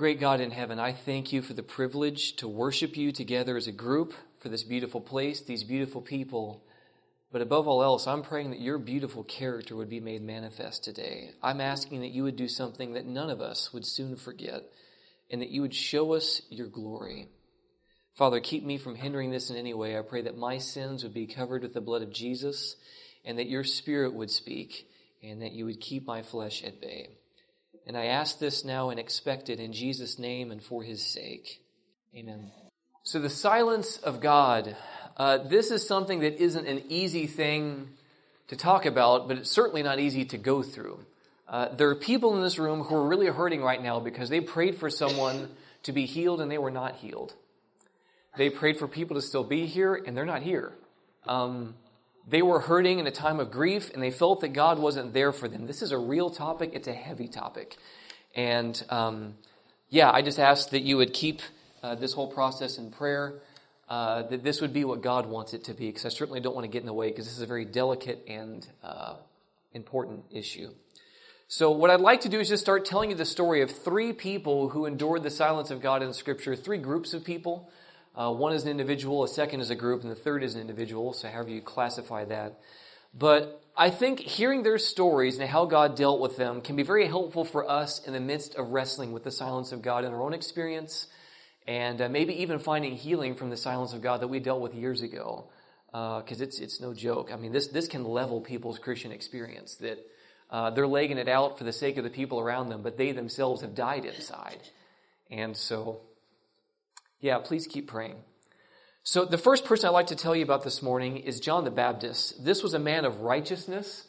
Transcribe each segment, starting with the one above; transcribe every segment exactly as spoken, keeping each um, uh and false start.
Great God in heaven, I thank you for the privilege to worship you together as a group, for this beautiful place, these beautiful people. But above all else, I'm praying that your beautiful character would be made manifest today. I'm asking that you would do something that none of us would soon forget, and that you would show us your glory. Father, keep me from hindering this in any way. I pray that my sins would be covered with the blood of Jesus, and that your Spirit would speak, and that you would keep my flesh at bay. And I ask this now and expect it in Jesus' name and for his sake. Amen. So the silence of God, uh, this is something that isn't an easy thing to talk about, but it's certainly not easy to go through. Uh, there are people in this room who are really hurting right now because they prayed for someone to be healed and they were not healed. They prayed for people to still be here and they're not here. Um, They were hurting in a time of grief, and they felt that God wasn't there for them. This is a real topic. It's a heavy topic. And, um, yeah, I just ask that you would keep uh, this whole process in prayer, uh, that this would be what God wants it to be, because I certainly don't want to get in the way, because this is a very delicate and uh, important issue. So what I'd like to do is just start telling you the story of three people who endured the silence of God in Scripture, three groups of people. Uh, one is an individual, a second is a group, and the third is an individual, so however you classify that. But I think hearing their stories and how God dealt with them can be very helpful for us in the midst of wrestling with the silence of God in our own experience, and uh, maybe even finding healing from the silence of God that we dealt with years ago, because uh, it's it's no joke. I mean, this, this can level people's Christian experience, that uh, they're legging it out for the sake of the people around them, but they themselves have died inside. And so... yeah, please keep praying. So the first person I'd like to tell you about this morning is John the Baptist. This was a man of righteousness.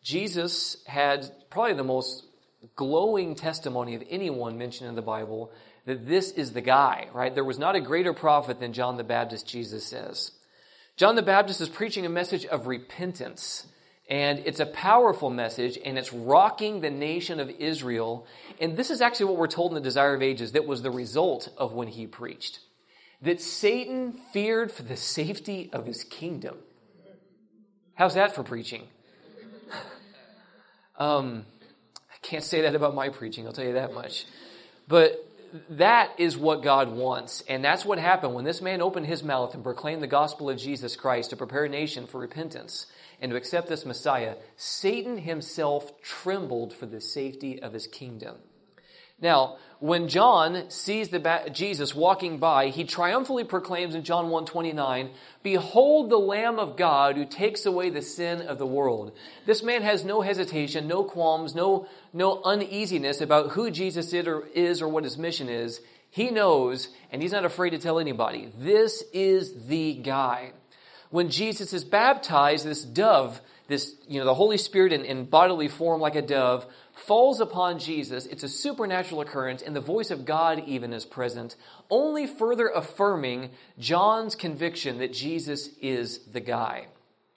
Jesus had probably the most glowing testimony of anyone mentioned in the Bible that this is the guy, right? There was not a greater prophet than John the Baptist, Jesus says. John the Baptist is preaching a message of repentance. And it's a powerful message, and it's rocking the nation of Israel. And this is actually what we're told in the Desire of Ages that was the result of when he preached. That Satan feared for the safety of his kingdom. How's that for preaching? um, I can't say that about my preaching, I'll tell you that much. But that is what God wants. And that's what happened when this man opened his mouth and proclaimed the gospel of Jesus Christ to prepare a nation for repentance and to accept this Messiah. Satan himself trembled for the safety of his kingdom. Now, when John sees the ba- Jesus walking by, he triumphantly proclaims in John one twenty-nine, "Behold the Lamb of God who takes away the sin of the world." This man has no hesitation, no qualms, no, no uneasiness about who Jesus is or, is or what his mission is. He knows, and he's not afraid to tell anybody, this is the guy. When Jesus is baptized, this dove, this, you know, the Holy Spirit in, in bodily form like a dove, falls upon Jesus. It's a supernatural occurrence, and the voice of God even is present, only further affirming John's conviction that Jesus is the guy.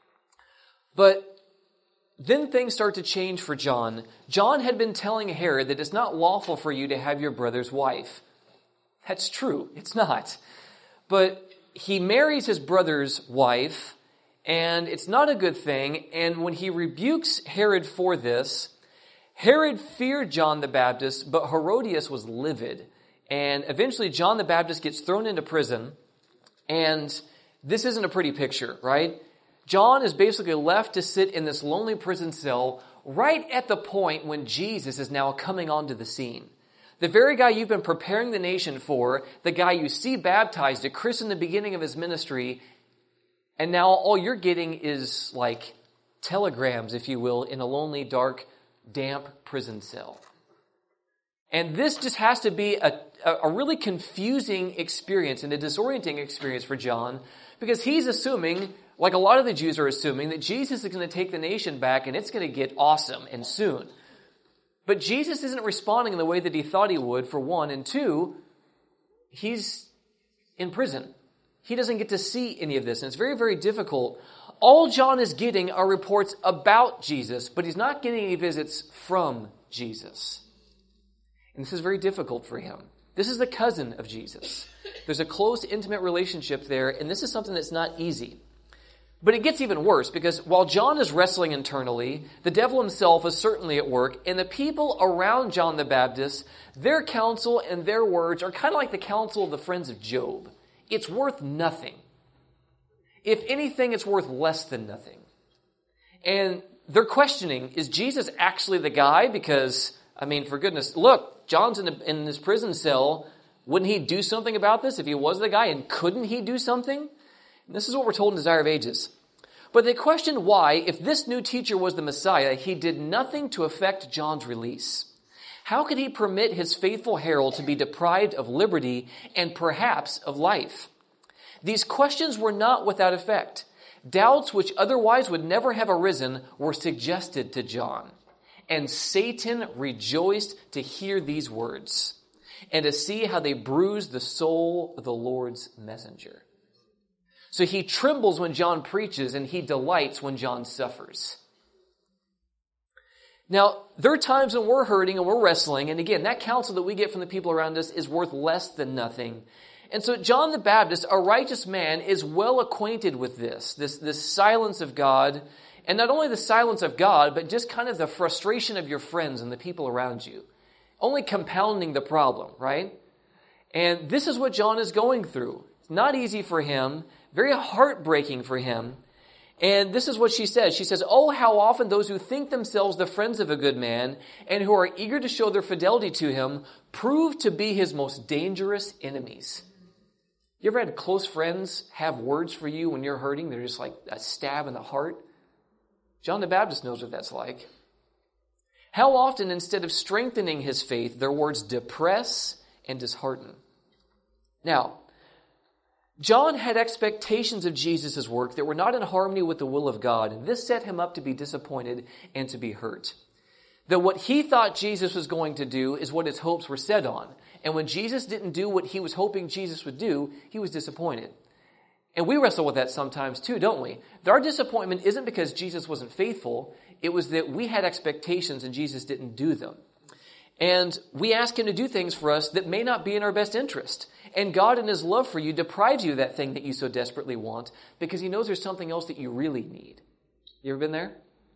But then things start to change for John. John had been telling Herod that it's not lawful for you to have your brother's wife. That's true. It's not. But he marries his brother's wife, and it's not a good thing. And when he rebukes Herod for this, Herod feared John the Baptist, but Herodias was livid. And eventually John the Baptist gets thrown into prison. And this isn't a pretty picture, right? John is basically left to sit in this lonely prison cell right at the point when Jesus is now coming onto the scene. The very guy you've been preparing the nation for, the guy you see baptized at Chris in the beginning of his ministry, and now all you're getting is like telegrams, if you will, in a lonely, dark, damp prison cell. And this just has to be a, a really confusing experience and a disorienting experience for John, because he's assuming, like a lot of the Jews are assuming, that Jesus is going to take the nation back and it's going to get awesome and soon. But Jesus isn't responding in the way that he thought he would, for one, and two, he's in prison. He doesn't get to see any of this, and it's very, very difficult. All John is getting are reports about Jesus, but he's not getting any visits from Jesus. And this is very difficult for him. This is the cousin of Jesus. There's a close, intimate relationship there, and this is something that's not easy. But it gets even worse, because while John is wrestling internally, the devil himself is certainly at work, and the people around John the Baptist, their counsel and their words are kind of like the counsel of the friends of Job. It's worth nothing. If anything, it's worth less than nothing. And they're questioning, is Jesus actually the guy? Because, I mean, for goodness, look, John's in, a, in this prison cell. Wouldn't he do something about this if he was the guy? And couldn't he do something? And this is what we're told in Desire of Ages. But they questioned why, if this new teacher was the Messiah, he did nothing to affect John's release. How could he permit his faithful herald to be deprived of liberty and perhaps of life? These questions were not without effect. Doubts which otherwise would never have arisen were suggested to John. And Satan rejoiced to hear these words and to see how they bruised the soul of the Lord's messenger. So he trembles when John preaches, and he delights when John suffers. Now, there are times when we're hurting and we're wrestling, and again, that counsel that we get from the people around us is worth less than nothing. And so John the Baptist, a righteous man, is well acquainted with this, this, this silence of God, and not only the silence of God, but just kind of the frustration of your friends and the people around you, only compounding the problem, right? And this is what John is going through. It's not easy for him, very heartbreaking for him. And this is what she says. She says, "Oh, how often those who think themselves the friends of a good man and who are eager to show their fidelity to him prove to be his most dangerous enemies." You ever had close friends have words for you when you're hurting? They're just like a stab in the heart. John the Baptist knows what that's like. How often, instead of strengthening his faith, their words depress and dishearten. Now, John had expectations of Jesus' work that were not in harmony with the will of God, and this set him up to be disappointed and to be hurt. That what he thought Jesus was going to do is what his hopes were set on. And when Jesus didn't do what he was hoping Jesus would do, he was disappointed. And we wrestle with that sometimes too, don't we? That our disappointment isn't because Jesus wasn't faithful. It was that we had expectations and Jesus didn't do them. And we ask him to do things for us that may not be in our best interest. And God, in his love for you, deprives you of that thing that you so desperately want because he knows there's something else that you really need. You ever been there?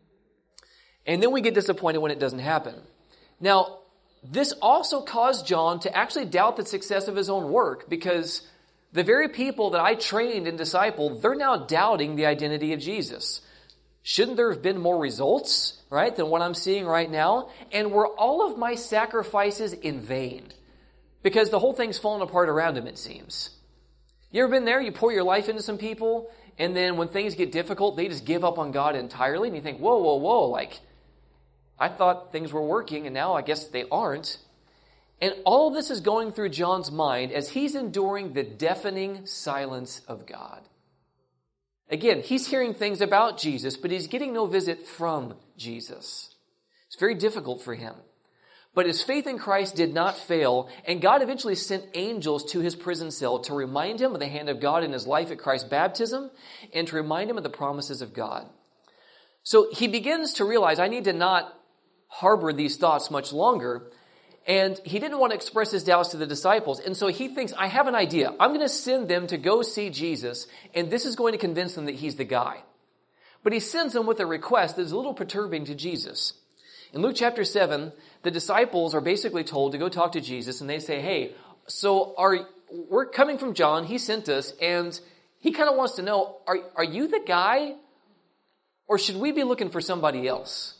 And then we get disappointed when it doesn't happen. Now, this also caused John to actually doubt the success of his own work, because the very people that I trained and discipled, they're now doubting the identity of Jesus. Shouldn't there have been more results, right, than what I'm seeing right now? And were all of my sacrifices in vain? Because the whole thing's fallen apart around him, it seems. You ever been there? You pour your life into some people, and then when things get difficult, they just give up on God entirely, and you think, whoa, whoa, whoa, like, I thought things were working, and now I guess they aren't. And all of this is going through John's mind as he's enduring the deafening silence of God. Again, he's hearing things about Jesus, but he's getting no visit from Jesus. It's very difficult for him. But his faith in Christ did not fail, and God eventually sent angels to his prison cell to remind him of the hand of God in his life at Christ's baptism and to remind him of the promises of God. So he begins to realize, I need to not harbor these thoughts much longer. And he didn't want to express his doubts to the disciples. And so he thinks, I have an idea. I'm going to send them to go see Jesus, and this is going to convince them that he's the guy. But he sends them with a request that is a little perturbing to Jesus. In Luke chapter seven, the disciples are basically told to go talk to Jesus, and they say, hey, so are we're coming from John, he sent us, and he kind of wants to know, are, are you the guy, or should we be looking for somebody else?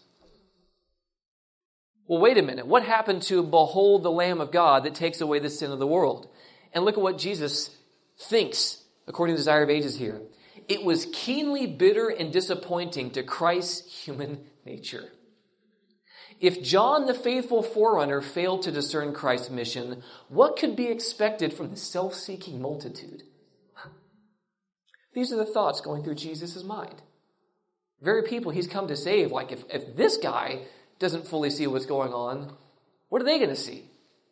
Well, wait a minute. What happened to behold the Lamb of God that takes away the sin of the world? And look at what Jesus thinks, according to the Desire of Ages here. It was keenly bitter and disappointing to Christ's human nature. If John, the faithful forerunner, failed to discern Christ's mission, what could be expected from the self-seeking multitude? These are the thoughts going through Jesus' mind. Very people he's come to save, like if, if this guy doesn't fully see what's going on, what are they going to see?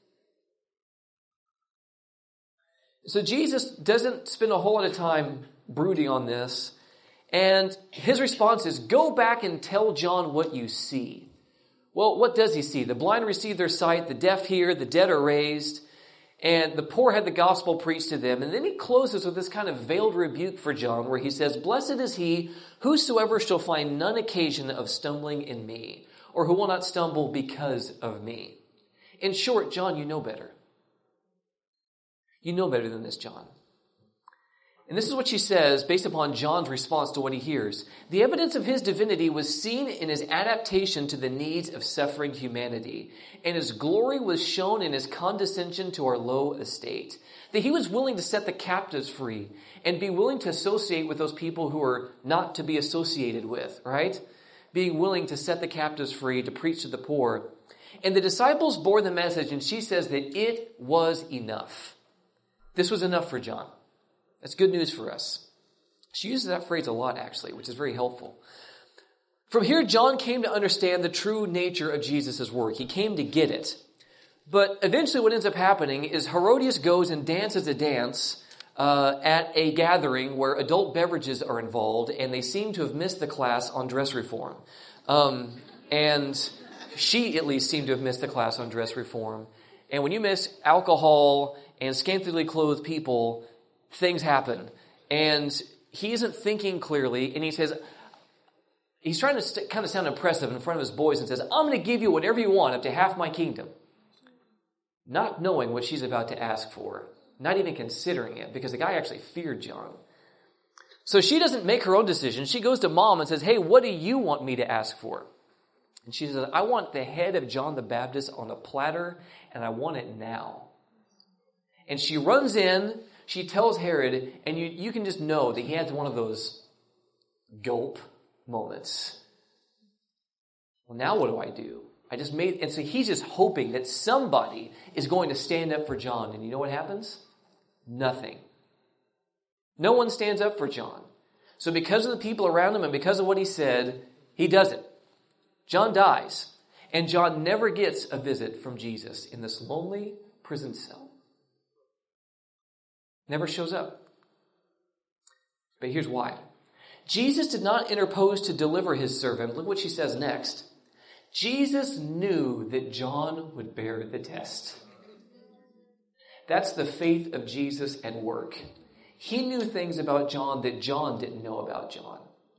So Jesus doesn't spend a whole lot of time brooding on this, and his response is, go back and tell John what you see. Well, what does he see? The blind receive their sight, the deaf hear, the dead are raised. And the poor had the gospel preached to them. And then he closes with this kind of veiled rebuke for John where he says, "Blessed is he whosoever shall find none occasion of stumbling in me, or who will not stumble because of me." In short, John, you know better. You know better than this, John. And this is what she says based upon John's response to what he hears. "The evidence of his divinity was seen in his adaptation to the needs of suffering humanity, and his glory was shown in his condescension to our low estate. That he was willing to set the captives free and be willing to associate with those people who are not to be associated with," right? Being willing to set the captives free, to preach to the poor. And the disciples bore the message, and she says that it was enough. This was enough for John. That's good news for us. She uses that phrase a lot, actually, which is very helpful. From here, John came to understand the true nature of Jesus' work. He came to get it. But eventually what ends up happening is Herodias goes and dances a dance uh, at a gathering where adult beverages are involved, and they seem to have missed the class on dress reform. Um, and she, at least, seemed to have missed the class on dress reform. And when you miss alcohol and scantily clothed people, things happen. And he isn't thinking clearly, and he says, he's trying to st- kind of sound impressive in front of his boys and says, "I'm going to give you whatever you want, up to half my kingdom." Not knowing what she's about to ask for. Not even considering it, because the guy actually feared John. So she doesn't make her own decision. She goes to mom and says, "Hey, what do you want me to ask for?" And she says, "I want the head of John the Baptist on a platter, and I want it now." And she runs in, she tells Herod, and you, you can just know that he has one of those gulp moments. Well, now what do I do? I just made, and so he's just hoping that somebody is going to stand up for John. And you know what happens? Nothing. No one stands up for John. So because of the people around him and because of what he said, he does it. John dies. And John never gets a visit from Jesus in this lonely prison cell. Never shows up. But here's why. Jesus did not interpose to deliver his servant. Look what she says next. Jesus knew that John would bear the test. That's the faith of Jesus at work. He knew things about John that John didn't know about John.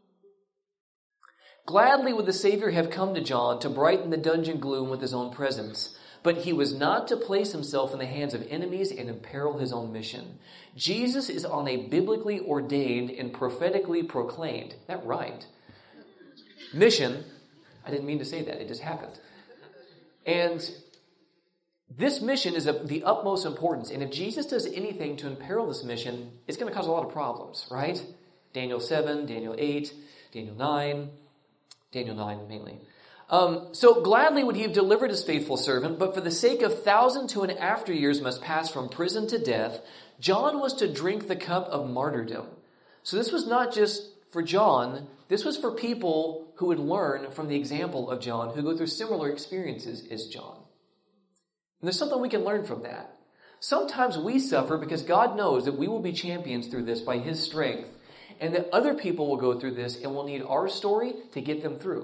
Gladly would the Savior have come to John to brighten the dungeon gloom with his own presence. But he was not to place himself in the hands of enemies and imperil his own mission. Jesus is on a biblically ordained and prophetically proclaimed, that rhymed, mission. I didn't mean to say that. It just happened. And this mission is of the utmost importance. And if Jesus does anything to imperil this mission, it's going to cause a lot of problems, right? Daniel seven, Daniel eight, Daniel nine, Daniel nine mainly. Um, so gladly would he have delivered his faithful servant, but for the sake of thousands who in after years must pass from prison to death, John was to drink the cup of martyrdom. So this was not just for John, this was for people who would learn from the example of John, who go through similar experiences as John. And there's something we can learn from that. Sometimes we suffer because God knows that we will be champions through this by his strength, and that other people will go through this and will need our story to get them through.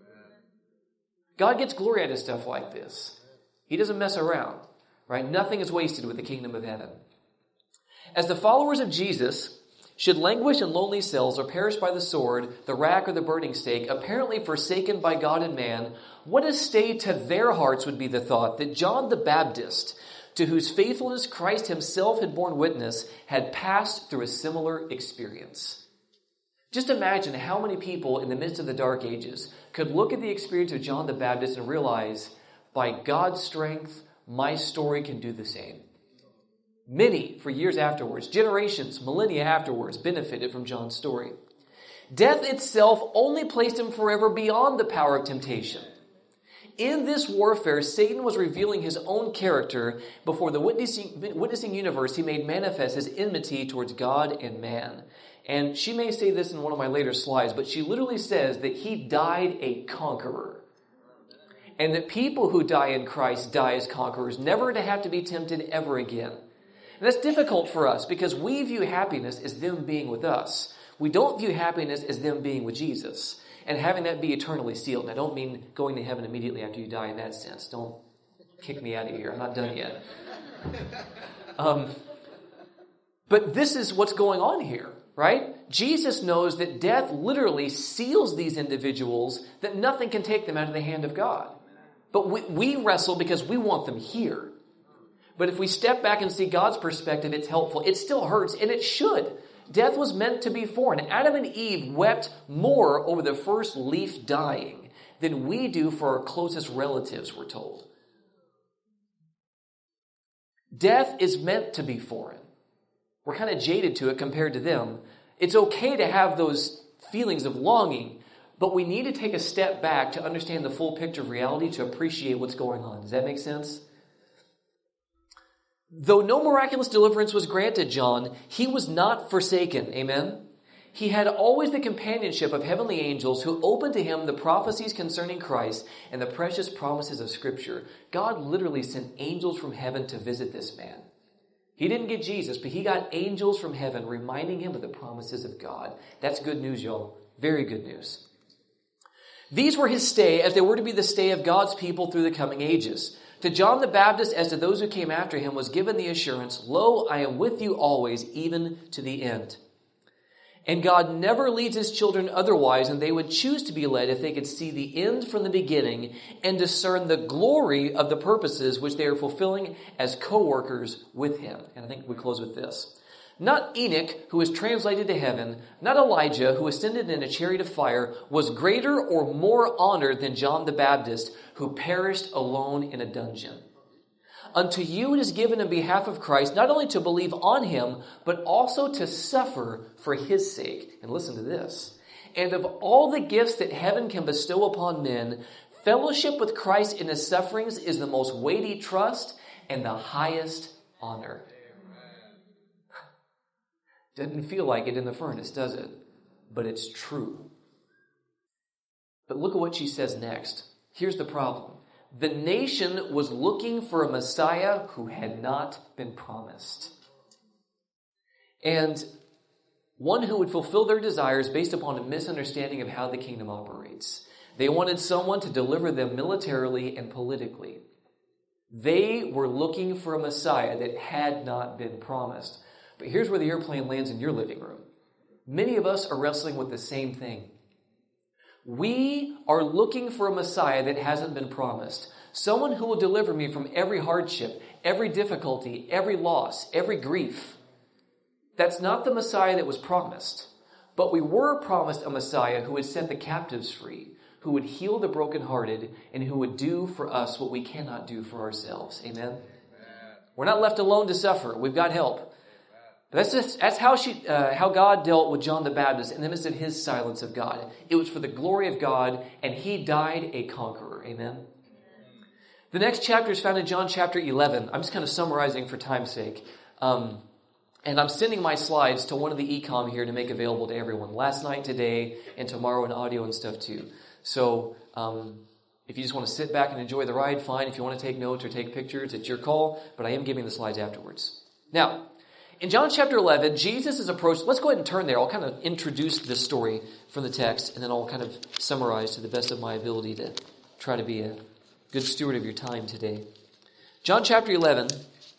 God gets glory out of stuff like this. He doesn't mess around, right? Nothing is wasted with the kingdom of heaven. As the followers of Jesus should languish in lonely cells or perish by the sword, the rack, or the burning stake, apparently forsaken by God and man, what a stay to their hearts would be the thought that John the Baptist, to whose faithfulness Christ himself had borne witness, had passed through a similar experience. Just imagine how many people in the midst of the Dark Ages could look at the experience of John the Baptist and realize, by God's strength, my story can do the same. Many, for years afterwards, generations, millennia afterwards, benefited from John's story. Death itself only placed him forever beyond the power of temptation. In this warfare, Satan was revealing his own character before the witnessing, witnessing universe. He made manifest his enmity towards God and man. And she may say this in one of my later slides, but she literally says that he died a conqueror. And that people who die in Christ die as conquerors, never to have to be tempted ever again. And that's difficult for us because we view happiness as them being with us. We don't view happiness as them being with Jesus and having that be eternally sealed. And I don't mean going to heaven immediately after you die in that sense. Don't kick me out of here. I'm not done yet. Um, but this is what's going on here, right? Jesus knows that death literally seals these individuals, that nothing can take them out of the hand of God. But we, we wrestle because we want them here. But if we step back and see God's perspective, it's helpful. It still hurts, and it should. Death was meant to be foreign. Adam and Eve wept more over the first leaf dying than we do for our closest relatives, we're told. Death is meant to be foreign. We're kind of jaded to it compared to them. It's okay to have those feelings of longing, but we need to take a step back to understand the full picture of reality to appreciate what's going on. Does that make sense? Though no miraculous deliverance was granted John, he was not forsaken. Amen? He had always the companionship of heavenly angels who opened to him the prophecies concerning Christ and the precious promises of Scripture. God literally sent angels from heaven to visit this man. He didn't get Jesus, but he got angels from heaven reminding him of the promises of God. That's good news, y'all. Very good news. These were his stay as they were to be the stay of God's people through the coming ages. To John the Baptist, as to those who came after him, was given the assurance, "Lo, I am with you always, even to the end." And God never leads his children otherwise, and they would choose to be led if they could see the end from the beginning and discern the glory of the purposes which they are fulfilling as co-workers with him. And I think we close with this. Not Enoch, who was translated to heaven, not Elijah, who ascended in a chariot of fire, was greater or more honored than John the Baptist, who perished alone in a dungeon. Unto you it is given in behalf of Christ, not only to believe on him, but also to suffer for his sake. And listen to this. And of all the gifts that heaven can bestow upon men, fellowship with Christ in his sufferings is the most weighty trust and the highest honor. Doesn't feel like it in the furnace, does it? But it's true. But look at what she says next. Here's the problem. The nation was looking for a Messiah who had not been promised. And one who would fulfill their desires based upon a misunderstanding of how the kingdom operates. They wanted someone to deliver them militarily and politically. They were looking for a Messiah that had not been promised. But here's where the airplane lands in your living room. Many of us are wrestling with the same thing. We are looking for a Messiah that hasn't been promised. Someone who will deliver me from every hardship, every difficulty, every loss, every grief. That's not the Messiah that was promised. But we were promised a Messiah who would set the captives free, who would heal the brokenhearted, and who would do for us what we cannot do for ourselves. Amen? Amen. We're not left alone to suffer. We've got help. But that's just, that's how she, uh, how God dealt with John the Baptist in the midst of his silence of God. It was for the glory of God, and he died a conqueror. Amen? The next chapter is found in John chapter eleven. I'm just kind of summarizing for time's sake. Um, and I'm sending my slides to one of the e-com here to make available to everyone. Last night, today, and tomorrow in audio and stuff too. So um, if you just want to sit back and enjoy the ride, fine. If you want to take notes or take pictures, it's your call. But I am giving the slides afterwards. Now, in John chapter eleven, Jesus is approached. Let's go ahead and turn there. I'll kind of introduce this story from the text, and then I'll kind of summarize to the best of my ability to try to be a good steward of your time today. John chapter eleven,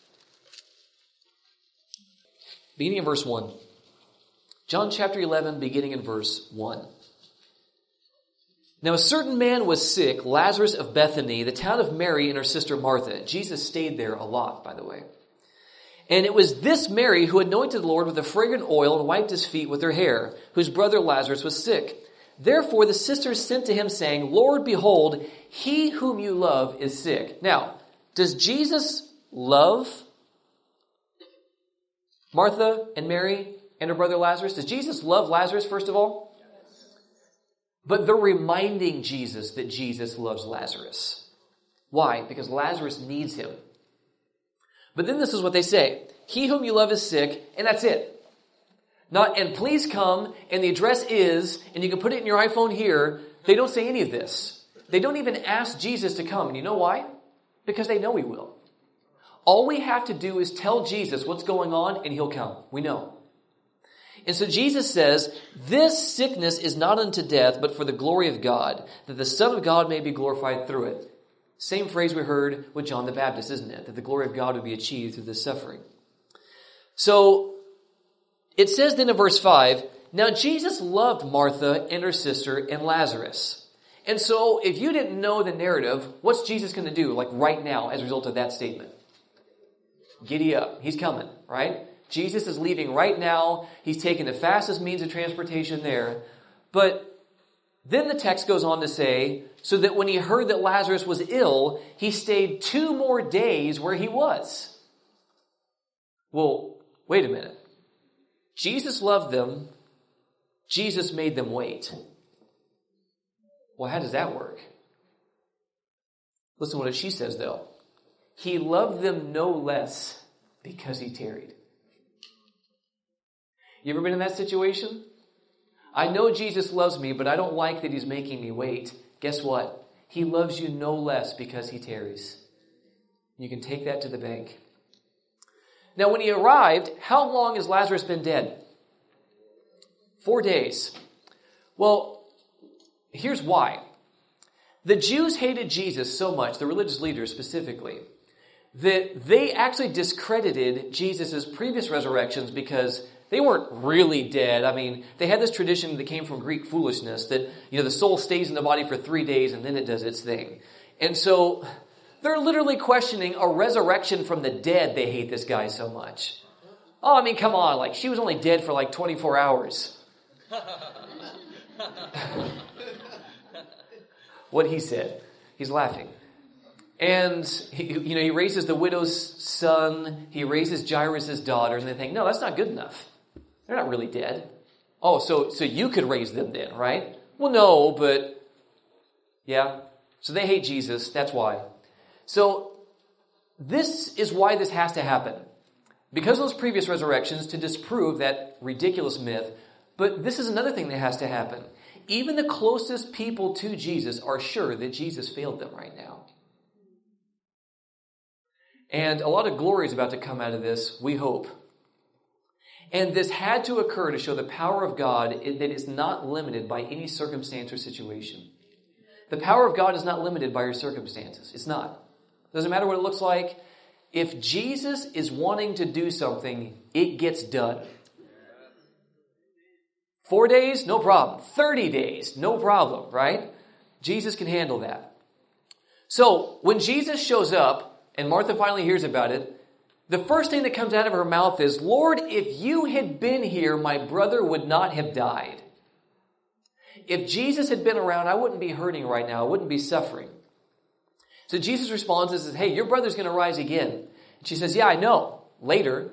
beginning in verse one. John chapter eleven, beginning in verse one. Now a certain man was sick, Lazarus of Bethany, the town of Mary and her sister Martha. Jesus stayed there a lot, by the way. And it was this Mary who anointed the Lord with a fragrant oil and wiped his feet with her hair, whose brother Lazarus was sick. Therefore the sisters sent to him, saying, Lord, behold, he whom you love is sick. Now, does Jesus love Martha and Mary and her brother Lazarus? Does Jesus love Lazarus, first of all? Yes. But they're reminding Jesus that Jesus loves Lazarus. Why? Because Lazarus needs him. But then this is what they say. He whom you love is sick, and that's it. Not, and please come, and the address is, and you can put it in your iPhone here. They don't say any of this. They don't even ask Jesus to come. And you know why? Because they know he will. All we have to do is tell Jesus what's going on, and he'll come. We know. And so Jesus says, this sickness is not unto death, but for the glory of God, that the Son of God may be glorified through it. Same phrase we heard with John the Baptist, isn't it? That the glory of God would be achieved through this suffering. So it says then in verse five, now Jesus loved Martha and her sister and Lazarus. And so if you didn't know the narrative, what's Jesus going to do like right now as a result of that statement? Giddy up. He's coming, right? Jesus is leaving right now. He's taking the fastest means of transportation there. But then the text goes on to say, so that when he heard that Lazarus was ill, he stayed two more days where he was. Well, wait a minute. Jesus loved them. Jesus made them wait. Well, how does that work? Listen to what she says, though. He loved them no less because he tarried. You ever been in that situation? I know Jesus loves me, but I don't like that he's making me wait. Guess what? He loves you no less because he tarries. You can take that to the bank. Now, when he arrived, how long has Lazarus been dead? Four days. Well, here's why. The Jews hated Jesus so much, the religious leaders specifically, that they actually discredited Jesus' previous resurrections because they weren't really dead. I mean, they had this tradition that came from Greek foolishness that, you know, the soul stays in the body for three days and then it does its thing. And so they're literally questioning a resurrection from the dead. They hate this guy so much. Oh, I mean, come on. Like, she was only dead for like twenty-four hours. What he said. He's laughing. And, he, you know, he raises the widow's son. He raises Jairus' daughter. And they think, no, that's not good enough. They're not really dead. Oh, so, so you could raise them then, right? Well, no, but yeah. So they hate Jesus. That's why. So this is why this has to happen. Because of those previous resurrections to disprove that ridiculous myth. But this is another thing that has to happen. Even the closest people to Jesus are sure that Jesus failed them right now. And a lot of glory is about to come out of this, we hope. And this had to occur to show the power of God that is not limited by any circumstance or situation. The power of God is not limited by your circumstances. It's not. Doesn't matter what it looks like. If Jesus is wanting to do something, it gets done. Four days, no problem. Thirty days, no problem, right? Jesus can handle that. So, when Jesus shows up, and Martha finally hears about it, the first thing that comes out of her mouth is, Lord, if you had been here, my brother would not have died. If Jesus had been around, I wouldn't be hurting right now. I wouldn't be suffering. So Jesus responds and says, hey, your brother's going to rise again. And she says, yeah, I know. Later.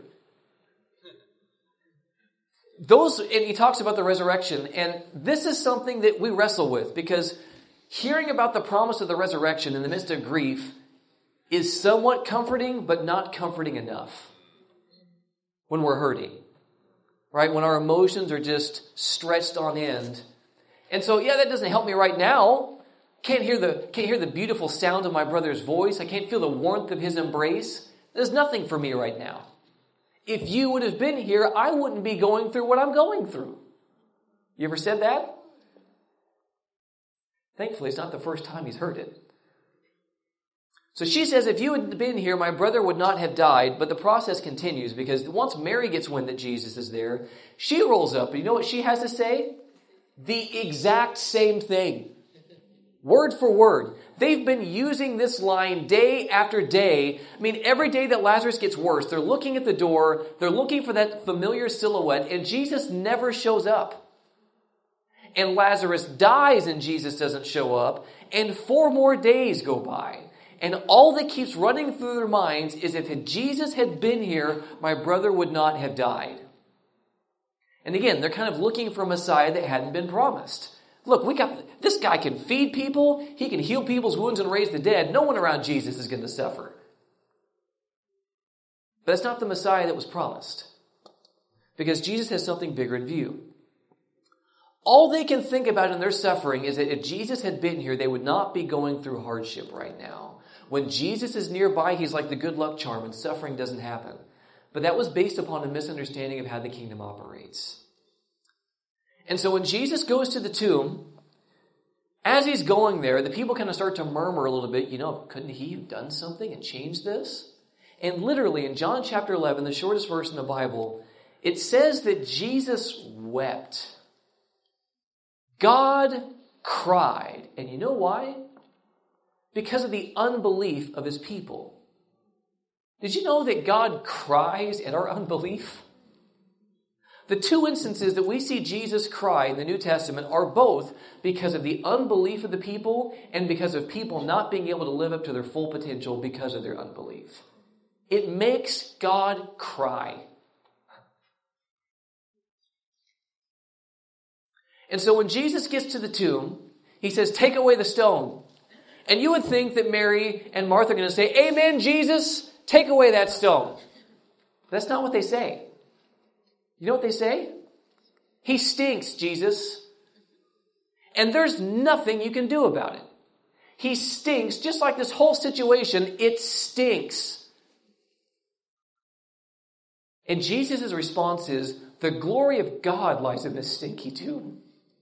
Those, and he talks about the resurrection, and this is something that we wrestle with, because hearing about the promise of the resurrection in the midst of grief is somewhat comforting, but not comforting enough when we're hurting, right? When our emotions are just stretched on end. And so, yeah, that doesn't help me right now. Can't hear the, can't hear the beautiful sound of my brother's voice. I can't feel the warmth of his embrace. There's nothing for me right now. If you would have been here, I wouldn't be going through what I'm going through. You ever said that? Thankfully, it's not the first time he's heard it. So she says, if you had been here, my brother would not have died. But the process continues, because once Mary gets wind that Jesus is there, she rolls up. And you know what she has to say? The exact same thing. Word for word. They've been using this line day after day. I mean, every day that Lazarus gets worse, they're looking at the door. They're looking for that familiar silhouette. And Jesus never shows up. And Lazarus dies and Jesus doesn't show up. And four more days go by. And all that keeps running through their minds is, if Jesus had been here, my brother would not have died. And again, they're kind of looking for a Messiah that hadn't been promised. Look, we got this guy can feed people. He can heal people's wounds and raise the dead. No one around Jesus is going to suffer. But it's not the Messiah that was promised, because Jesus has something bigger in view. All they can think about in their suffering is that if Jesus had been here, they would not be going through hardship right now. When Jesus is nearby, he's like the good luck charm and suffering doesn't happen. But that was based upon a misunderstanding of how the kingdom operates. And so when Jesus goes to the tomb, as he's going there, the people kind of start to murmur a little bit, you know, couldn't he have done something and changed this? And literally in John chapter eleven, the shortest verse in the Bible, it says that Jesus wept. God cried. And you know why? Because of the unbelief of his people. Did you know that God cries at our unbelief? The two instances that we see Jesus cry in the New Testament are both because of the unbelief of the people and because of people not being able to live up to their full potential because of their unbelief. It makes God cry. And so when Jesus gets to the tomb, he says, take away the stone. And you would think that Mary and Martha are going to say, amen, Jesus, take away that stone. That's not what they say. You know what they say? He stinks, Jesus. And there's nothing you can do about it. He stinks, just like this whole situation, it stinks. And Jesus' response is, the glory of God lies in this stinky tomb.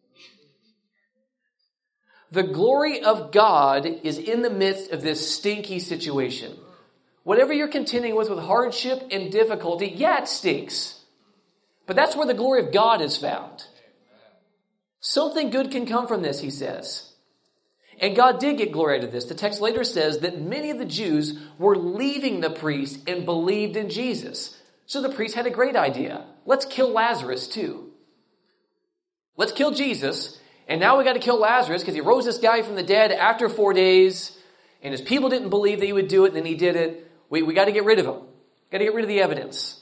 The glory of God is in the midst of this stinky situation. Whatever you're contending with with hardship and difficulty, yeah, it stinks. But that's where the glory of God is found. Something good can come from this, he says. And God did get glory out of this. The text later says that many of the Jews were leaving the priest and believed in Jesus. So the priest had a great idea. Let's kill Lazarus too. Let's kill Jesus. And now we got to kill Lazarus because he rose this guy from the dead after four days. And his people didn't believe that he would do it. And then he did it. We, we got to get rid of him. Got to get rid of the evidence.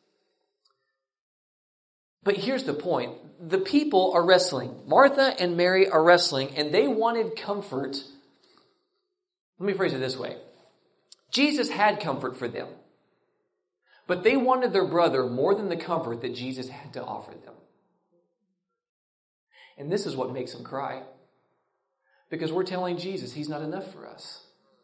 But here's the point. The people are wrestling. Martha and Mary are wrestling, and they wanted comfort. Let me phrase it this way. Jesus had comfort for them. But they wanted their brother more than the comfort that Jesus had to offer them. And this is what makes them cry. Because we're telling Jesus he's not enough for us.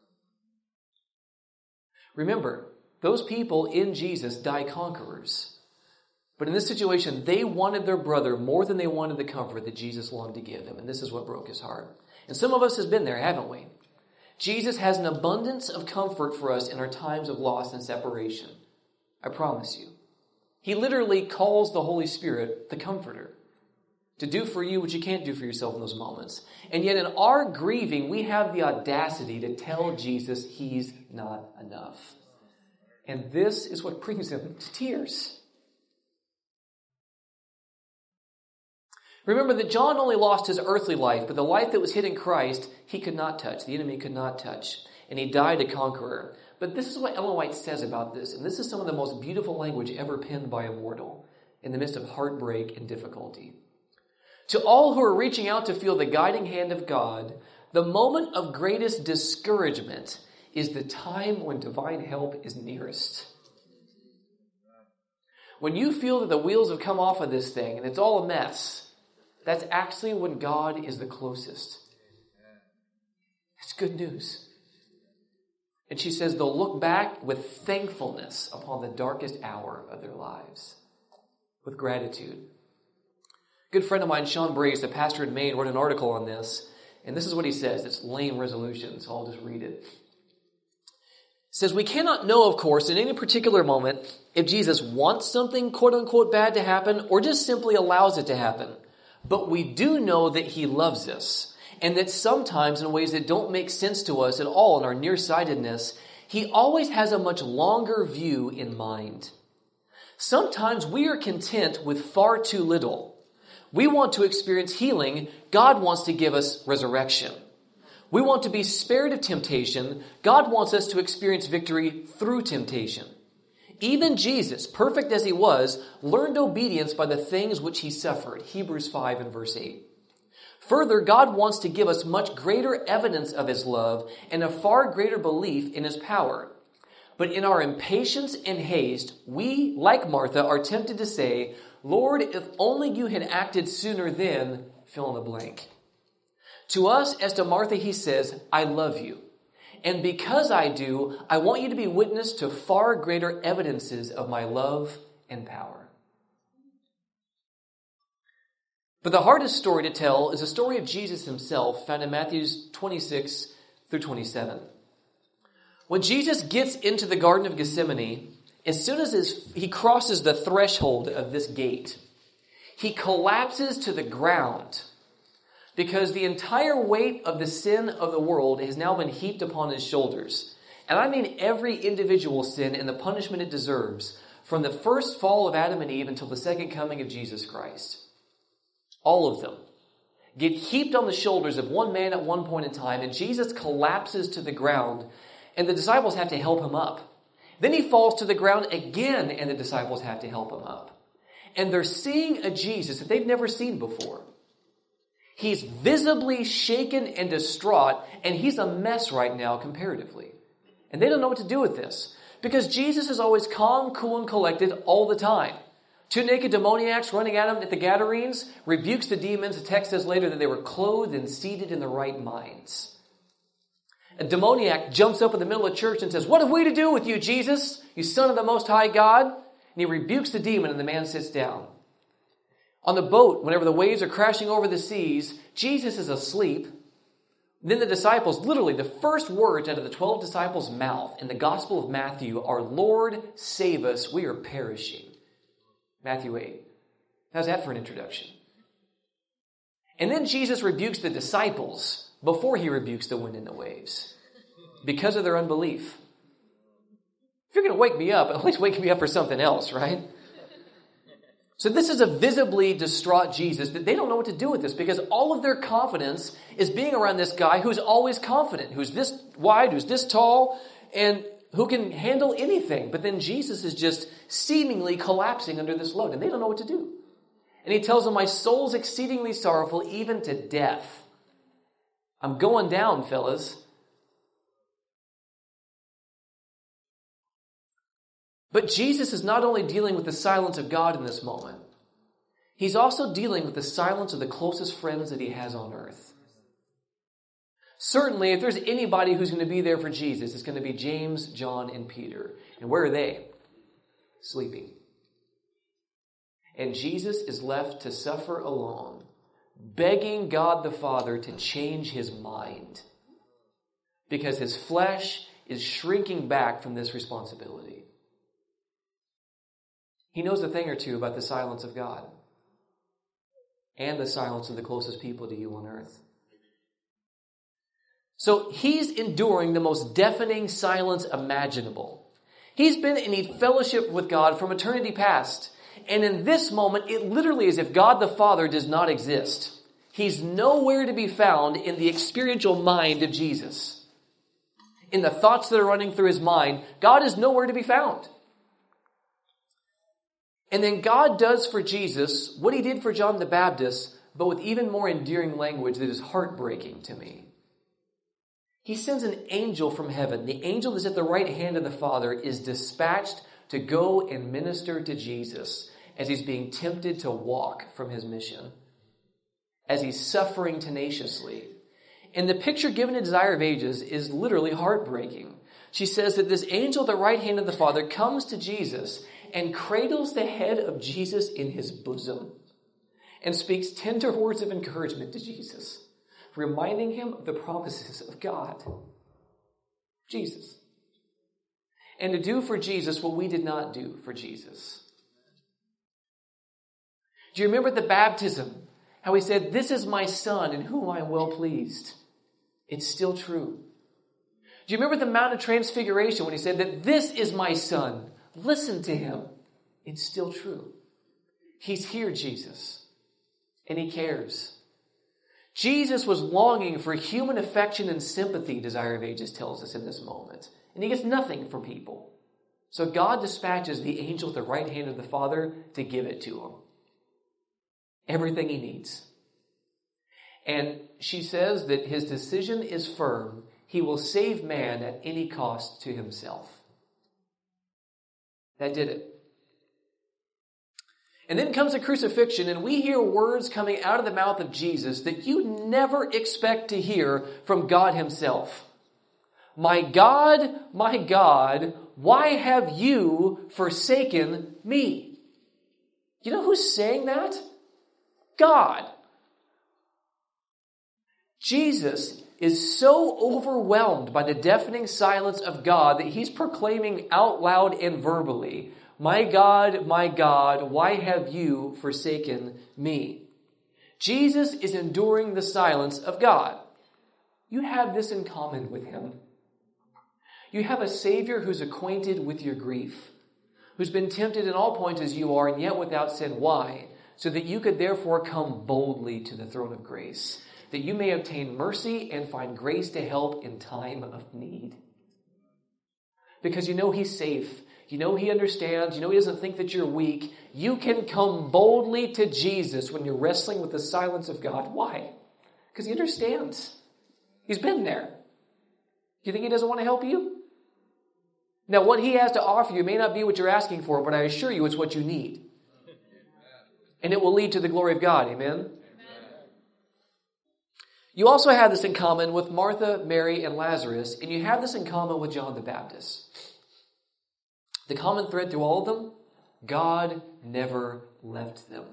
Remember, those people in Jesus die conquerors. But in this situation, they wanted their brother more than they wanted the comfort that Jesus longed to give them. And this is what broke his heart. And some of us has been there, haven't we? Jesus has an abundance of comfort for us in our times of loss and separation. I promise you. He literally calls the Holy Spirit the Comforter to do for you what you can't do for yourself in those moments. And yet in our grieving, we have the audacity to tell Jesus he's not enough. And this is what brings him to tears. Remember that John only lost his earthly life, but the life that was hid in Christ, he could not touch. The enemy could not touch. And he died a conqueror. But this is what Ellen White says about this. And this is some of the most beautiful language ever penned by a mortal in the midst of heartbreak and difficulty. To all who are reaching out to feel the guiding hand of God, the moment of greatest discouragement is the time when divine help is nearest. When you feel that the wheels have come off of this thing and it's all a mess, that's actually when God is the closest. It's good news. And she says they'll look back with thankfulness upon the darkest hour of their lives. With gratitude. A good friend of mine, Sean Brace, a pastor in Maine, wrote an article on this. And this is what he says. It's lame resolution, so I'll just read it. It says, we cannot know, of course, in any particular moment if Jesus wants something quote-unquote bad to happen or just simply allows it to happen. But we do know that he loves us, and that sometimes in ways that don't make sense to us at all in our nearsightedness, he always has a much longer view in mind. Sometimes we are content with far too little. We want to experience healing. God wants to give us resurrection. We want to be spared of temptation. God wants us to experience victory through temptation. Even Jesus, perfect as he was, learned obedience by the things which he suffered. Hebrews five and verse eight. Further, God wants to give us much greater evidence of his love and a far greater belief in his power. But in our impatience and haste, we, like Martha, are tempted to say, Lord, if only you had acted sooner then, fill in the blank. To us, as to Martha, he says, I love you. And because I do, I want you to be witness to far greater evidences of my love and power. But the hardest story to tell is the story of Jesus himself, found in Matthew twenty-six through twenty-seven. When Jesus gets into the Garden of Gethsemane, as soon as his, he crosses the threshold of this gate, he collapses to the ground because the entire weight of the sin of the world has now been heaped upon his shoulders. And I mean every individual sin and the punishment it deserves, from the first fall of Adam and Eve until the second coming of Jesus Christ. All of them get heaped on the shoulders of one man at one point in time, and Jesus collapses to the ground, and the disciples have to help him up. Then he falls to the ground again, and the disciples have to help him up. And they're seeing a Jesus that they've never seen before. He's visibly shaken and distraught, and he's a mess right now comparatively. And they don't know what to do with this, because Jesus is always calm, cool, and collected all the time. Two naked demoniacs running at him at the Gadarenes, rebukes the demons. The text says later that they were clothed and seated in the right minds. A demoniac jumps up in the middle of church and says, "What have we to do with you, Jesus, you Son of the Most High God?" And he rebukes the demon, and the man sits down. On the boat, whenever the waves are crashing over the seas, Jesus is asleep. Then the disciples, literally the first words out of the twelve disciples' mouth in the Gospel of Matthew are, "Lord, save us, we are perishing." Matthew eight. How's that for an introduction? And then Jesus rebukes the disciples before he rebukes the wind and the waves because of their unbelief. If you're going to wake me up, at least wake me up for something else, right? So this is a visibly distraught Jesus that they don't know what to do with this, because all of their confidence is being around this guy who's always confident, who's this wide, who's this tall, and who can handle anything. But then Jesus is just seemingly collapsing under this load, and they don't know what to do. And he tells them, "My soul's exceedingly sorrowful, even to death. I'm going down, fellas." But Jesus is not only dealing with the silence of God in this moment, he's also dealing with the silence of the closest friends that he has on earth. Certainly, if there's anybody who's going to be there for Jesus, it's going to be James, John, and Peter. And where are they? Sleeping. And Jesus is left to suffer alone, begging God the Father to change his mind, because his flesh is shrinking back from this responsibility. He knows a thing or two about the silence of God and the silence of the closest people to you on earth. So he's enduring the most deafening silence imaginable. He's been in fellowship with God from eternity past. And in this moment, it literally is as if God the Father does not exist. He's nowhere to be found in the experiential mind of Jesus. In the thoughts that are running through his mind, God is nowhere to be found. And then God does for Jesus what he did for John the Baptist, but with even more endearing language that is heartbreaking to me. He sends an angel from heaven. The angel that's at the right hand of the Father is dispatched to go and minister to Jesus as he's being tempted to walk from his mission, as he's suffering tenaciously. And the picture given in Desire of Ages is literally heartbreaking. She says that this angel at the right hand of the Father comes to Jesus and cradles the head of Jesus in his bosom and speaks tender words of encouragement to Jesus, reminding him of the promises of God. Jesus. And to do for Jesus what we did not do for Jesus. Do you remember at the baptism how he said, "This is my son in whom I am well pleased"? It's still true. Do you remember at the Mount of Transfiguration when he said that this is my son? Listen to him. It's still true. He's here, Jesus. And he cares. Jesus was longing for human affection and sympathy, Desire of Ages tells us in this moment. And he gets nothing from people. So God dispatches the angel at the right hand of the Father to give it to him. Everything he needs. And she says that his decision is firm. He will save man at any cost to himself. That did it. And then comes the crucifixion, and we hear words coming out of the mouth of Jesus that you never expect to hear from God himself. "My God, my God, why have you forsaken me?" You know who's saying that? God. Jesus is so overwhelmed by the deafening silence of God that he's proclaiming out loud and verbally, "My God, my God, why have you forsaken me?" Jesus is enduring the silence of God. You have this in common with him. You have a Savior who's acquainted with your grief, who's been tempted in all points as you are, and yet without sin. Why? So that you could therefore come boldly to the throne of grace, that you may obtain mercy and find grace to help in time of need. Because you know he's safe. You know he understands. You know he doesn't think that you're weak. You can come boldly to Jesus when you're wrestling with the silence of God. Why? Because he understands. He's been there. You think he doesn't want to help you? Now, what he has to offer you may not be what you're asking for, but I assure you it's what you need. And it will lead to the glory of God. Amen? You also have this in common with Martha, Mary, and Lazarus, and you have this in common with John the Baptist. The common thread through all of them, God never left them.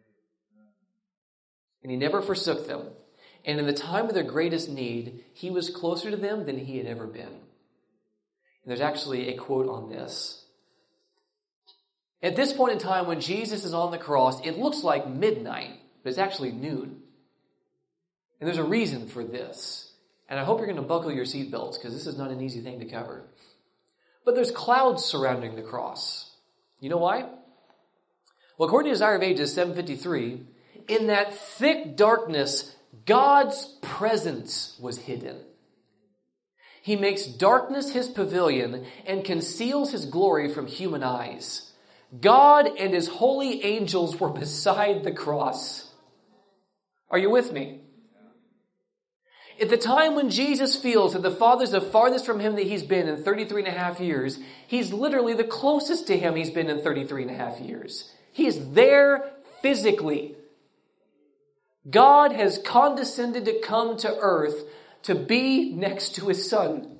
And he never forsook them. And in the time of their greatest need, he was closer to them than he had ever been. And there's actually a quote on this. At this point in time, when Jesus is on the cross, it looks like midnight, but it's actually noon. And there's a reason for this. And I hope you're going to buckle your seatbelts, because this is not an easy thing to cover. But there's clouds surrounding the cross. You know why? Well, according to Desire of Ages seven fifty-three, in that thick darkness, God's presence was hidden. He makes darkness his pavilion and conceals his glory from human eyes. God and his holy angels were beside the cross. Are you with me? At the time when Jesus feels that the Father's the farthest from him that he's been in thirty-three and a half years, he's literally the closest to him he's been in thirty-three and a half years. He is there physically. God has condescended to come to earth to be next to his Son.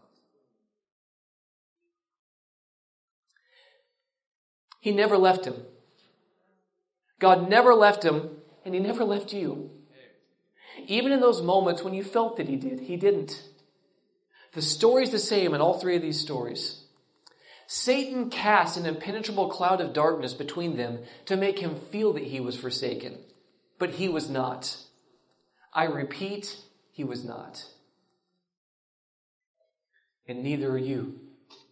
He never left him. God never left him, and he never left you. Even in those moments when you felt that he did, he didn't. The story's the same in all three of these stories. Satan cast an impenetrable cloud of darkness between them to make him feel that he was forsaken. But he was not. I repeat, he was not. And neither are you.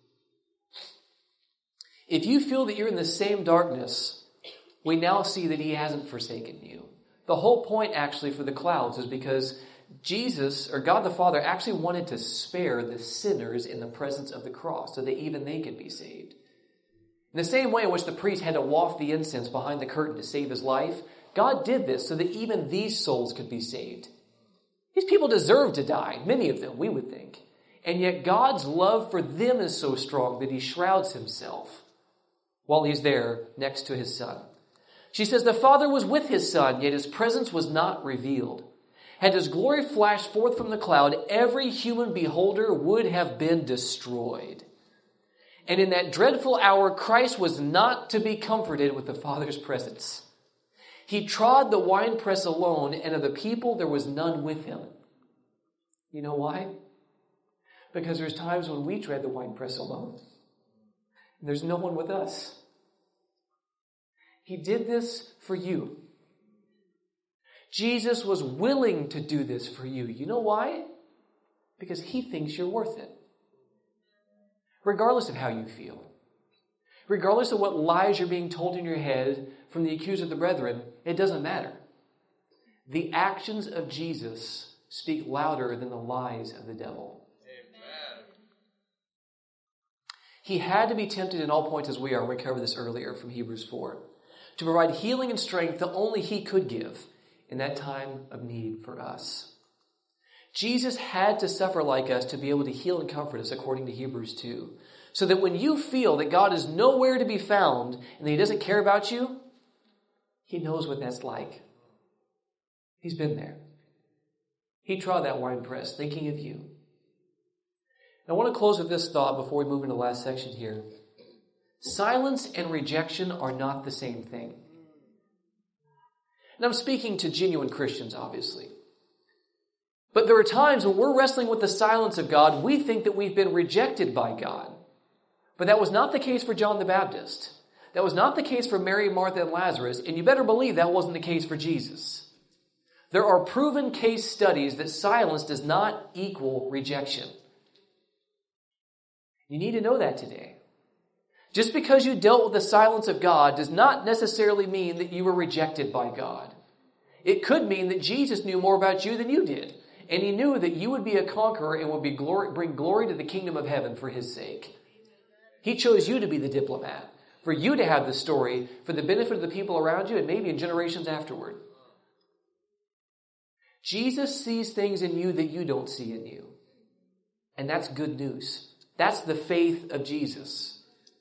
If you feel that you're in the same darkness, we now see that he hasn't forsaken you. The whole point actually for the clouds is because Jesus, or God the Father, actually wanted to spare the sinners in the presence of the cross so that even they could be saved. In the same way in which the priest had to waft the incense behind the curtain to save his life, God did this so that even these souls could be saved. These people deserve to die, many of them, we would think. And yet God's love for them is so strong that he shrouds himself while he's there next to his Son. She says, the Father was with his Son, yet his presence was not revealed. Had his glory flashed forth from the cloud, every human beholder would have been destroyed. And in that dreadful hour, Christ was not to be comforted with the Father's presence. He trod the winepress alone, and of the people there was none with him. You know why? Because there's times when we tread the winepress alone. And there's no one with us. He did this for you. Jesus was willing to do this for you. You know why? Because he thinks you're worth it. Regardless of how you feel. Regardless of what lies you're being told in your head from the accuser of the brethren, it doesn't matter. The actions of Jesus speak louder than the lies of the devil. Amen. He had to be tempted in all points as we are. We covered this earlier from Hebrews four. To provide healing and strength that only he could give in that time of need for us. Jesus had to suffer like us to be able to heal and comfort us, according to Hebrews two. So that when you feel that God is nowhere to be found and that he doesn't care about you, he knows what that's like. He's been there. He trod that winepress thinking of you. I want to close with this thought before we move into the last section here. Silence and rejection are not the same thing. And I'm speaking to genuine Christians, obviously. But there are times when we're wrestling with the silence of God, we think that we've been rejected by God. But that was not the case for John the Baptist. That was not the case for Mary, Martha, and Lazarus, and you better believe that wasn't the case for Jesus. There are proven case studies that silence does not equal rejection. You need to know that today. Just because you dealt with the silence of God does not necessarily mean that you were rejected by God. It could mean that Jesus knew more about you than you did, and he knew that you would be a conqueror and would be glory, bring glory to the kingdom of heaven for his sake. He chose you to be the diplomat, for you to have the story for the benefit of the people around you and maybe in generations afterward. Jesus sees things in you that you don't see in you. And that's good news. That's the faith of Jesus.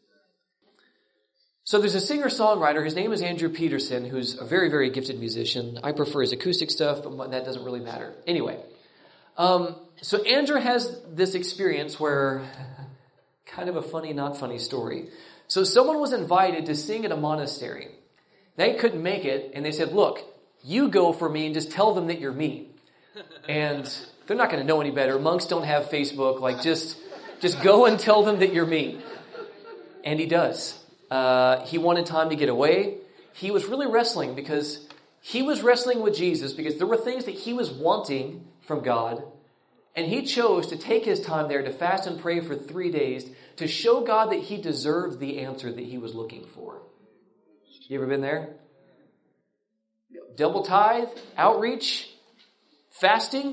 So there's a singer-songwriter, his name is Andrew Peterson, who's a very, very gifted musician. I prefer his acoustic stuff, but that doesn't really matter. Anyway, um, so Andrew has this experience where, kind of a funny, not funny story. So someone was invited to sing at a monastery. They couldn't make it, and they said, look, you go for me and just tell them that you're me. And they're not going to know any better. Monks don't have Facebook. Like, just, just go and tell them that you're me. And he does. Uh, he wanted time to get away. He was really wrestling because he was wrestling with Jesus because there were things that he was wanting from God. And he chose to take his time there to fast and pray for three days to show God that he deserved the answer that he was looking for. You ever been there? Double tithe, outreach, fasting.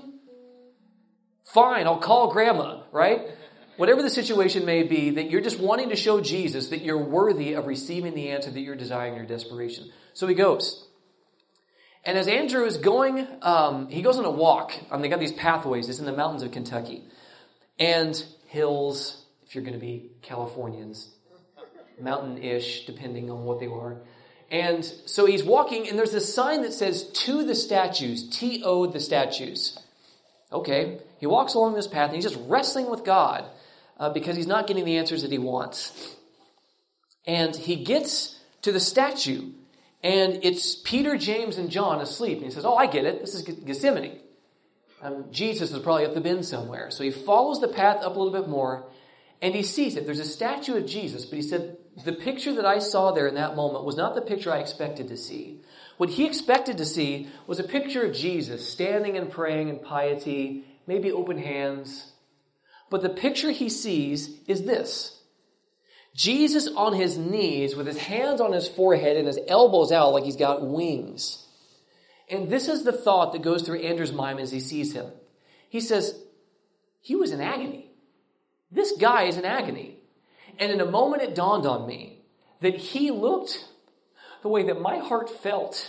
Fine, I'll call grandma, right? Whatever the situation may be, that you're just wanting to show Jesus that you're worthy of receiving the answer that you're desiring in your desperation. So he goes. And as Andrew is going, um, he goes on a walk. Um, they got these pathways. It's in the mountains of Kentucky. And hills, if you're going to be Californians. Mountain-ish, depending on what they are. And so he's walking, and there's this sign that says, to the statues, T O the statues. Okay, he walks along this path, and he's just wrestling with God uh, because he's not getting the answers that he wants. And he gets to the statue, and it's Peter, James, and John asleep. And he says, oh, I get it. This is Gethsemane. Um, Jesus is probably up the bend somewhere. So he follows the path up a little bit more, and he sees it. There's a statue of Jesus, but he said, the picture that I saw there in that moment was not the picture I expected to see. What he expected to see was a picture of Jesus standing and praying in piety, maybe open hands. But the picture he sees is this. Jesus on his knees with his hands on his forehead and his elbows out like he's got wings. And this is the thought that goes through Andrew's mind as he sees him. He says, he was in agony. This guy is in agony. And in a moment it dawned on me that he looked the way that my heart felt.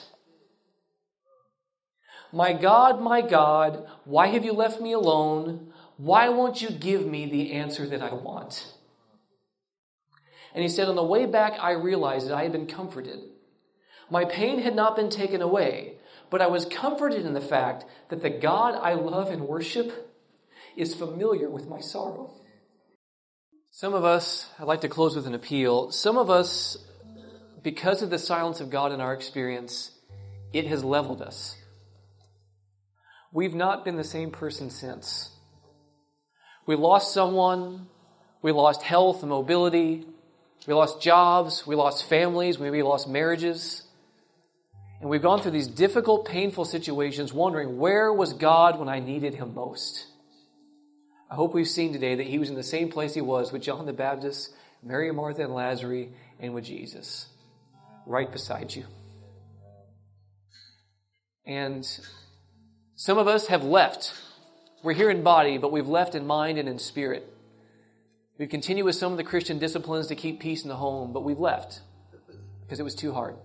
My God, my God, why have you left me alone? Why won't you give me the answer that I want? And he said, on the way back, I realized that I had been comforted. My pain had not been taken away, but I was comforted in the fact that the God I love and worship is familiar with my sorrow. Some of us, I'd like to close with an appeal. Some of us, because of the silence of God in our experience, it has leveled us. We've not been the same person since. We lost someone. We lost health and mobility. We lost jobs. We lost families. Maybe we lost marriages. And we've gone through these difficult, painful situations wondering, where was God when I needed him most? I hope we've seen today that he was in the same place he was with John the Baptist, Mary, Martha, and Lazarus, and with Jesus, right beside you. And some of us have left. We're here in body, but we've left in mind and in spirit. We've continued with some of the Christian disciplines to keep peace in the home, but we've left because it was too hard.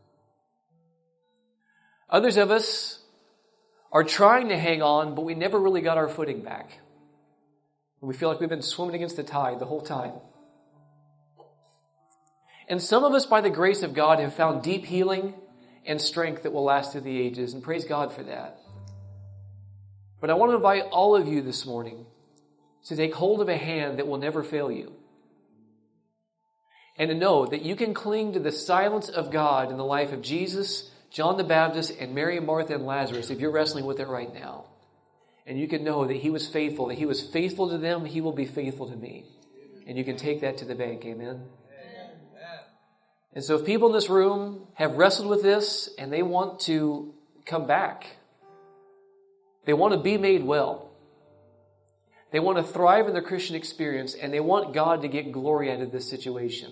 Others of us are trying to hang on, but we never really got our footing back. We feel like we've been swimming against the tide the whole time. And some of us, by the grace of God, have found deep healing and strength that will last through the ages, and praise God for that. But I want to invite all of you this morning to take hold of a hand that will never fail you. And to know that you can cling to the silence of God in the life of Jesus, John the Baptist, and Mary, Martha, and Lazarus if you're wrestling with it right now. And you can know that he was faithful, that he was faithful to them, he will be faithful to me. And you can take that to the bank, amen? And so if people in this room have wrestled with this and they want to come back, they want to be made well, they want to thrive in their Christian experience, and they want God to get glory out of this situation.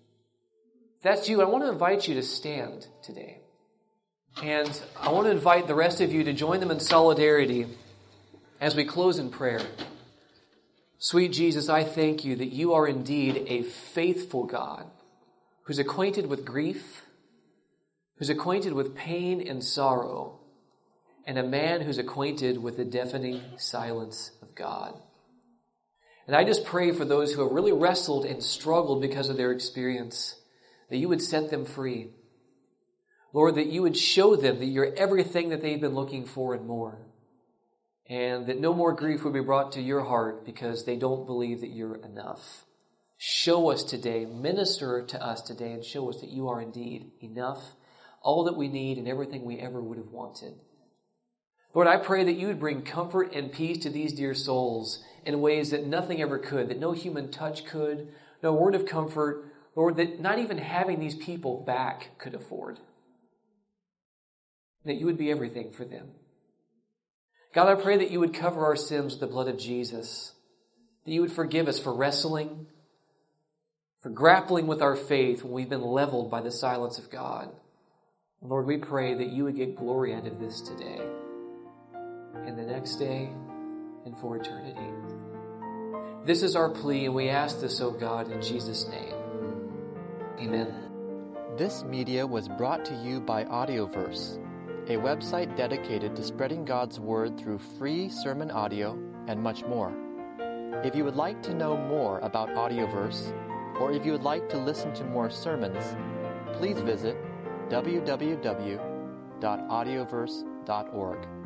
If that's you, I want to invite you to stand today. And I want to invite the rest of you to join them in solidarity as we close in prayer. Sweet Jesus, I thank you that you are indeed a faithful God who's acquainted with grief, who's acquainted with pain and sorrow, and a man who's acquainted with the deafening silence of God. And I just pray for those who have really wrestled and struggled because of their experience, that you would set them free. Lord, that you would show them that you're everything that they've been looking for and more. And that no more grief would be brought to your heart because they don't believe that you're enough. Show us today, minister to us today, and show us that you are indeed enough, all that we need and everything we ever would have wanted. Lord, I pray that you would bring comfort and peace to these dear souls in ways that nothing ever could, that no human touch could, no word of comfort, Lord, that not even having these people back could afford. That you would be everything for them. God, I pray that you would cover our sins with the blood of Jesus, that you would forgive us for wrestling, for grappling with our faith when we've been leveled by the silence of God. Lord, we pray that you would get glory out of this today, and the next day, and for eternity. This is our plea, and we ask this, O God, in Jesus' name. Amen. This media was brought to you by Audioverse, a website dedicated to spreading God's Word through free sermon audio and much more. If you would like to know more about Audioverse, or if you would like to listen to more sermons, please visit w w w dot audioverse dot org.